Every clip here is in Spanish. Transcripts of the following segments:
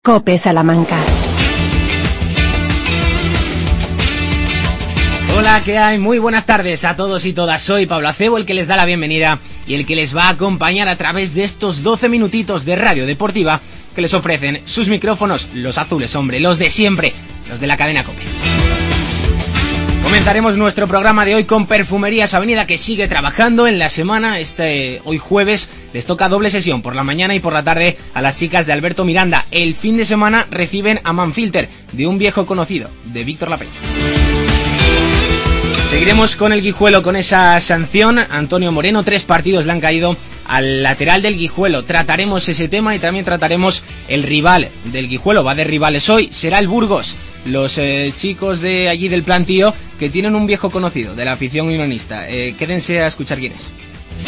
COPE Salamanca. Hola, ¿qué hay? Muy buenas tardes a todos y todas. Soy Pablo Acebo, el que les da la bienvenida y el que les va a acompañar a través de estos 12 minutitos de radio deportiva que les ofrecen sus micrófonos, los azules, hombre, los de siempre, los de la cadena COPE. Comenzaremos nuestro programa de hoy con Perfumerías Avenida, que sigue trabajando en la semana. Hoy jueves les toca doble sesión, por la mañana y por la tarde, a las chicas de Alberto Miranda. El fin de semana reciben a Manfilter, de un viejo conocido, de Víctor Lapeña. Seguiremos con el Guijuelo, con esa sanción. Antonio Moreno, 3 partidos le han caído al lateral del Guijuelo. Trataremos ese tema y también trataremos el rival del Guijuelo. Va de rivales hoy, será el Burgos. Los chicos de allí del plantío, que tienen un viejo conocido de la afición unionista. Quédense a escuchar quién es.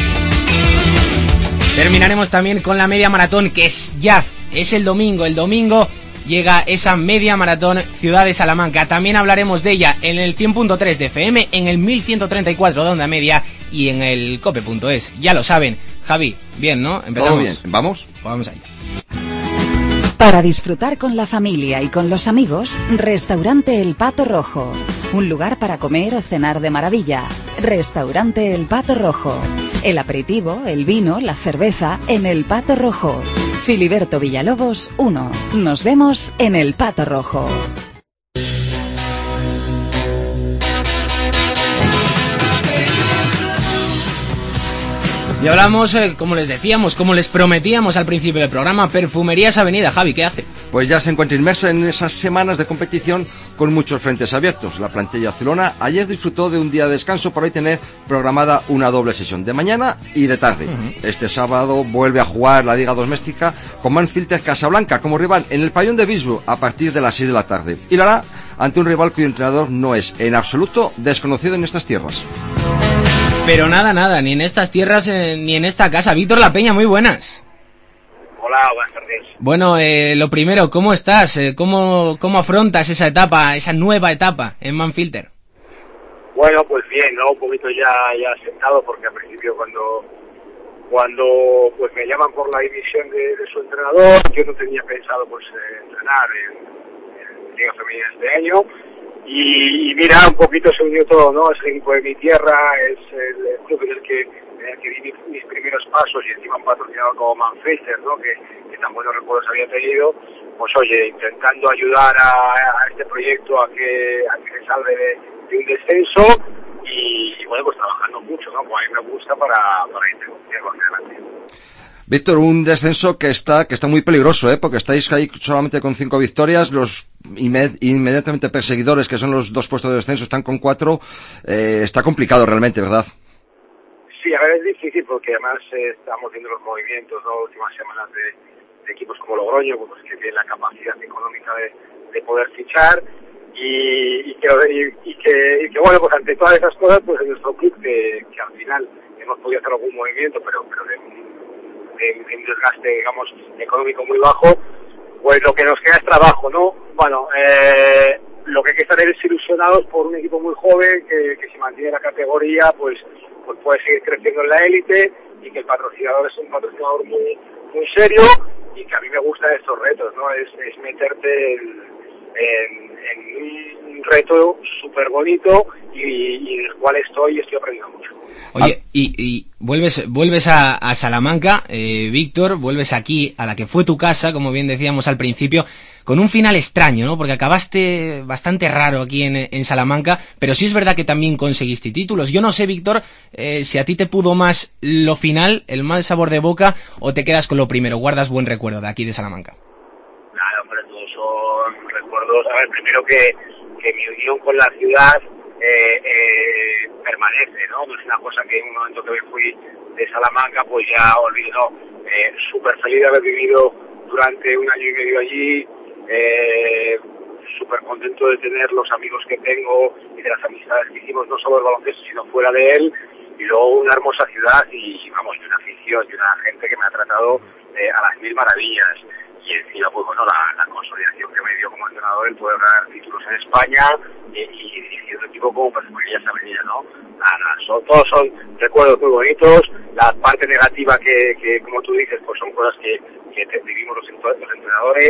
Terminaremos también con la media maratón, que es el domingo. El domingo llega esa media maratón Ciudad de Salamanca. También hablaremos de ella en el 100.3 de FM, en el 1134 de onda media y en el cope.es. Ya lo saben. Javi, bien, ¿no? Empezamos. Todo bien, ¿vamos? Vamos allá. Para disfrutar con la familia y con los amigos, Restaurante El Pato Rojo. Un lugar para comer o cenar de maravilla. Restaurante El Pato Rojo. El aperitivo, el vino, la cerveza en El Pato Rojo. Filiberto Villalobos 1. Nos vemos en El Pato Rojo. Y hablamos, como les decíamos, como les prometíamos al principio del programa, Perfumerías Avenida. Javi, ¿qué hace? Pues ya se encuentra inmersa en esas semanas de competición con muchos frentes abiertos. La plantilla azulona ayer disfrutó de un día de descanso por hoy tener programada una doble sesión de mañana y de tarde. Este sábado vuelve a jugar la Liga Doméstica con Manfilter Casablanca como rival en el pabellón de Visbu a partir de las 6 de la tarde. Y lo hará ante un rival cuyo entrenador no es en absoluto desconocido en estas tierras. Pero nada, ni en estas tierras ni en esta casa. Víctor Lapeña, muy buenas. Hola, buenas tardes. Bueno, lo primero, ¿cómo estás? ¿Cómo afrontas esa etapa, esa nueva etapa en Manfilter? Bueno, pues bien, ¿no? Un poquito ya sentado, porque al principio cuando pues me llaman por la dimisión de su entrenador, yo no tenía pensado pues entrenar en Liga Femenina este año. Y mira, un poquito se unió todo, ¿no? Es el equipo de mi tierra, es el club en el que di mis primeros pasos y encima un patrocinador como Manfilter, ¿no? Que tan buenos recuerdos había tenido. Pues oye, intentando ayudar a este proyecto a que se salve de un descenso y bueno, pues trabajando mucho, ¿no? Como a mí me gusta para intentarlo hacia adelante. Víctor, un descenso que está muy peligroso, porque estáis ahí solamente con 5 victorias, los inmediatamente perseguidores, que son los 2 puestos de descenso, están con 4, está complicado realmente, ¿verdad? Sí, a ver, es difícil porque además estamos viendo los movimientos, ¿no? Últimas semanas de equipos como Logroño, pues que tienen la capacidad económica de poder fichar y que bueno, pues ante todas esas cosas, pues en nuestro club que al final hemos podido hacer algún movimiento, pero de un desgaste, digamos, económico muy bajo, pues lo que nos queda es trabajo, ¿no? Bueno, lo que hay que estar es ilusionados por un equipo muy joven que si mantiene la categoría, pues puede seguir creciendo en la élite y que el patrocinador es un patrocinador muy serio y que a mí me gustan estos retos, ¿no? Es meterte en un reto súper bonito y en el cual estoy aprendiendo mucho. Oye, y vuelves a Salamanca, Víctor, vuelves aquí a la que fue tu casa, como bien decíamos al principio, con un final extraño, ¿no? Porque acabaste bastante raro aquí en Salamanca, pero sí es verdad que también conseguiste títulos. Yo no sé, Víctor, si a ti te pudo más lo final, el mal sabor de boca, o te quedas con lo primero, guardas buen recuerdo de aquí de Salamanca. Nada, hombre, todos son recuerdos. A ver, primero que mi unión con la ciudad permanece, ¿no? No es una cosa que en un momento que me fui de Salamanca pues ya olvido, no. Súper feliz de haber vivido durante 1 año y medio allí, súper contento de tener los amigos que tengo y de las amistades que hicimos, no solo el baloncesto sino fuera de él, y luego una hermosa ciudad y vamos, y una afición y una gente que me ha tratado a las mil maravillas. Y encima, pues bueno, la consolidación que me dio como entrenador el poder ganar títulos en España y dirigir un equipo como Perfumerías Avenida, ¿no? Todos son recuerdos muy bonitos. La parte negativa que como tú dices, pues son cosas que vivimos los entrenadores, y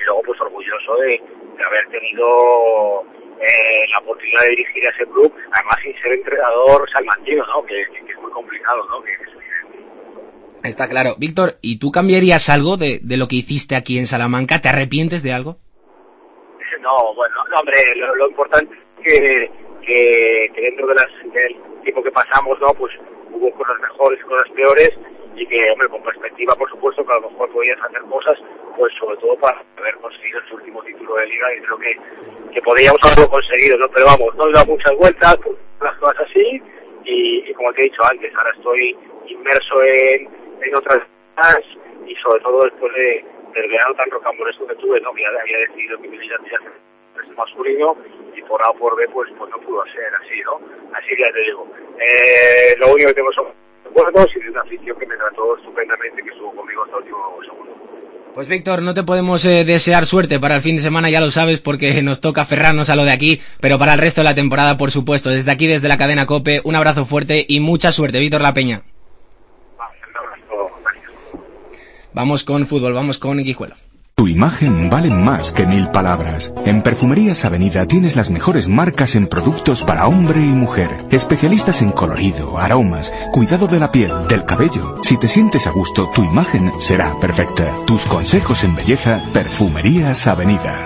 luego pues orgulloso de haber tenido la oportunidad de dirigir a ese club, además sin ser entrenador salmantino, ¿no? Que es muy complicado, ¿no? Está claro. Víctor, ¿y tú cambiarías algo de lo que hiciste aquí en Salamanca? ¿Te arrepientes de algo? No, bueno, no, hombre, lo importante es que dentro del tiempo que pasamos, ¿no? Pues hubo cosas mejores y cosas peores, y que, hombre, con perspectiva, por supuesto, que a lo mejor podías hacer cosas, pues sobre todo para haber conseguido ese último título de Liga, y creo que podríamos haberlo conseguido, ¿no? Pero vamos, no he dado muchas vueltas, las cosas así, y como te he dicho antes, ahora estoy inmerso en otras cosas, y sobre todo después del verano tan rocambolesco que tuve, ¿no? Que ya había decidido que mi vida tenía que ser masculino, y por A o por B, pues no pudo ser así, ¿no? Así que ya te digo, lo único que tengo son recuerdos y de una afición que me trató estupendamente, que estuvo conmigo hasta el último segundo. Pues Víctor, no te podemos desear suerte para el fin de semana, ya lo sabes, porque nos toca aferrarnos a lo de aquí, pero para el resto de la temporada, por supuesto. Desde aquí, desde la cadena COPE, un abrazo fuerte y mucha suerte, Víctor La Peña. Un abrazo, gracias. Vamos con fútbol, vamos con Guijuelo. Tu imagen vale más que 1000 palabras. En Perfumerías Avenida tienes las mejores marcas en productos para hombre y mujer. Especialistas en colorido, aromas, cuidado de la piel, del cabello. Si te sientes a gusto, tu imagen será perfecta. Tus consejos en belleza, Perfumerías Avenida.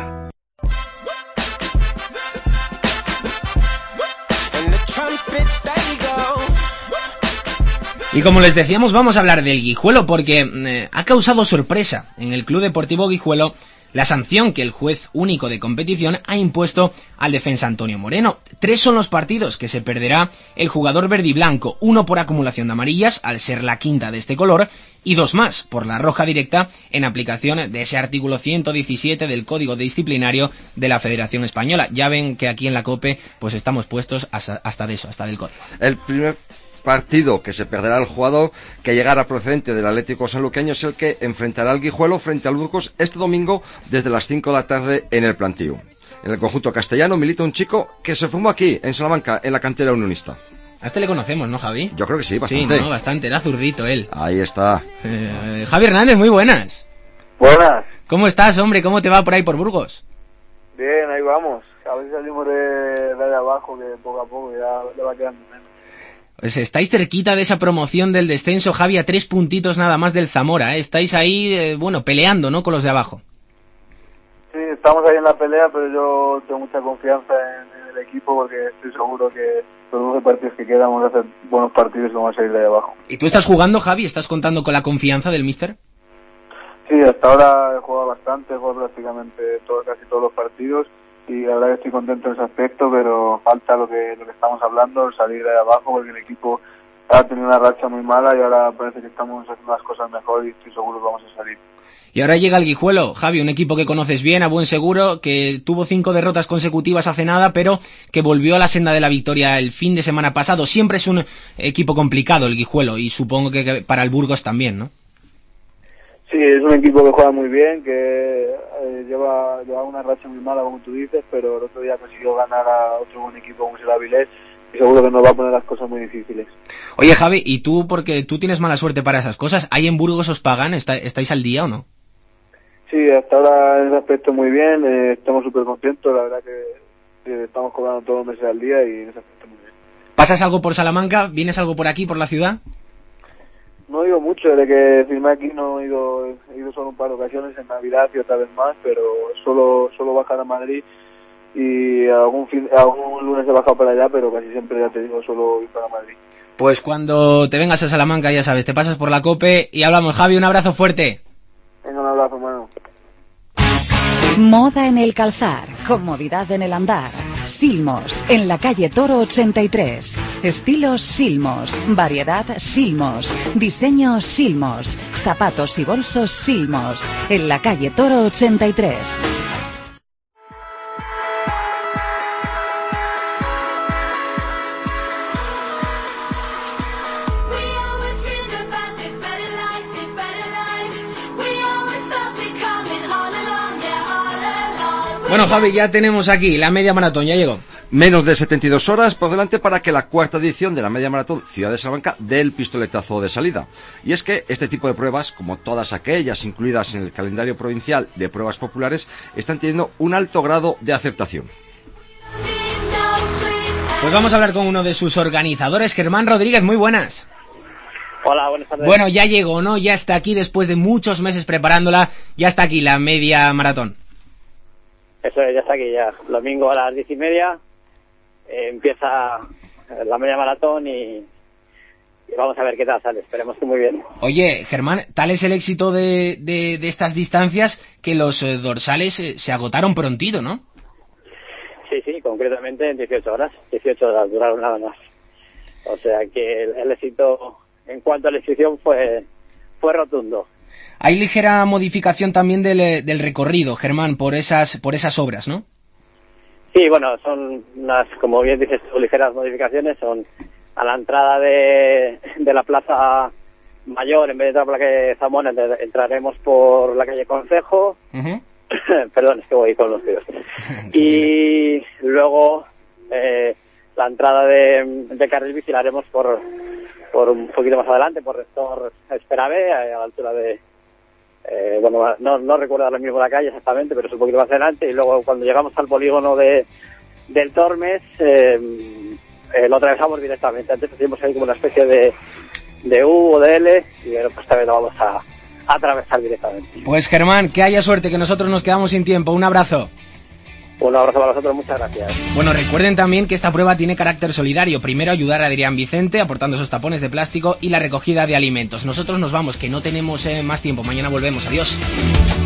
Y como les decíamos, vamos a hablar del Guijuelo porque ha causado sorpresa en el Club Deportivo Guijuelo la sanción que el juez único de competición ha impuesto al defensa Antonio Moreno. 3 son los partidos que se perderá el jugador verdiblanco, 1 por acumulación de amarillas, al ser la quinta de este color, y 2 más por la roja directa en aplicación de ese artículo 117 del Código Disciplinario de la Federación Española. Ya ven que aquí en la COPE pues estamos puestos hasta de eso, hasta del código. El primer partido que se perderá el jugador que llegara procedente del Atlético Sanluqueño es el que enfrentará al Guijuelo frente al Burgos este domingo desde las 5 de la tarde en el Plantío. En el conjunto castellano milita un chico que se formó aquí, en Salamanca, en la cantera unionista. A este le conocemos, ¿no, Javi? Yo creo que sí, bastante. Sí, ¿no? Bastante, era zurdito él. Ahí está. Javi Hernández, muy buenas. Buenas. ¿Cómo estás, hombre? ¿Cómo te va por ahí por Burgos? Bien, ahí vamos. A ver si salimos de ahí abajo, que poco a poco ya le va quedando menos. Pues estáis cerquita de esa promoción del descenso, Javi, a 3 puntitos nada más del Zamora, ¿eh? Estáis ahí, peleando, ¿no?, con los de abajo. Sí, estamos ahí en la pelea, pero yo tengo mucha confianza en el equipo porque estoy seguro que los 12 partidos que quedan vamos a hacer buenos partidos y vamos a salir de ahí abajo. ¿Y tú estás jugando, Javi? ¿Estás contando con la confianza del míster? Sí, hasta ahora he jugado bastante, he jugado prácticamente casi todos los partidos. Y la verdad que estoy contento en ese aspecto, pero falta lo que estamos hablando, salir de ahí abajo, porque el equipo ha tenido una racha muy mala y ahora parece que estamos haciendo las cosas mejor y estoy seguro que vamos a salir. Y ahora llega el Guijuelo, Javi, un equipo que conoces bien, a buen seguro, que tuvo 5 derrotas consecutivas hace nada, pero que volvió a la senda de la victoria el fin de semana pasado. Siempre es un equipo complicado el Guijuelo, y supongo que para el Burgos también, ¿no? Sí, es un equipo que juega muy bien, que lleva una racha muy mala, como tú dices, pero el otro día consiguió ganar a otro buen equipo como es el Avilés, y seguro que nos va a poner las cosas muy difíciles. Oye, Javi, ¿y tú, porque tú tienes mala suerte para esas cosas, ahí en Burgos os pagan? ¿Estáis al día o no? Sí, hasta ahora en ese aspecto muy bien, estamos súper contentos, la verdad que estamos cobrando todos los meses al día y en ese aspecto muy bien. ¿Pasas algo por Salamanca? ¿Vienes algo por aquí, por la ciudad? No he ido mucho, desde que firmé aquí no he ido solo un par de ocasiones, en Navidad y otra vez más, pero solo bajar a Madrid y algún lunes he bajado para allá, pero casi siempre, ya te digo, solo ir para Madrid. Pues cuando te vengas a Salamanca, ya sabes, te pasas por la COPE y hablamos. Javi, un abrazo fuerte. Venga, un abrazo, hermano. Moda en el calzar, comodidad en el andar. Silmos, en la calle Toro 83. Estilos Silmos, variedad Silmos, diseño Silmos, zapatos y bolsos Silmos, en la calle Toro 83. Bueno, Javi, ya tenemos aquí la media maratón, ya llegó. Menos de 72 horas por delante para que la cuarta edición de la Media Maratón Ciudad de Salamanca dé el pistoletazo de salida. Y es que este tipo de pruebas, como todas aquellas incluidas en el calendario provincial de pruebas populares, están teniendo un alto grado de aceptación. Pues vamos a hablar con uno de sus organizadores, Germán Rodríguez, muy buenas. Hola, buenas tardes. Bueno, ya llegó, ¿no? Ya está aquí después de muchos meses preparándola, ya está aquí la media maratón. Eso es, ya está aquí ya. Domingo a las 10:30 empieza la media maratón y vamos a ver qué tal sale, esperemos que muy bien. Oye, Germán, tal es el éxito de estas distancias que los dorsales se agotaron prontito, ¿no? Sí, concretamente en 18 horas duraron nada más. O sea que el éxito en cuanto a la inscripción fue rotundo. Hay ligera modificación también del recorrido, Germán, por esas obras, ¿no? Sí, bueno, son unas, como bien dices tú, ligeras modificaciones. Son a la entrada de la Plaza Mayor, en vez de entrar por la calle Zamora, entraremos por la calle Concejo. Uh-huh. Perdón, es que voy con los tíos. Y luego la entrada de carril bici la haremos por un poquito más adelante, por Rector Esperave, a la altura de... no recuerdo ahora mismo la calle exactamente, pero es un poquito más adelante. Y luego cuando llegamos al polígono del Tormes, lo atravesamos directamente. Antes hacíamos ahí como una especie de U o de L, y bueno, pues esta vez lo vamos a atravesar directamente. Pues Germán, que haya suerte, que nosotros nos quedamos sin tiempo. Un abrazo. Un abrazo para vosotros, muchas gracias. Bueno, recuerden también que esta prueba tiene carácter solidario. Primero, ayudar a Adrián Vicente aportando esos tapones de plástico y la recogida de alimentos. Nosotros nos vamos, que no tenemos más tiempo. Mañana volvemos. Adiós.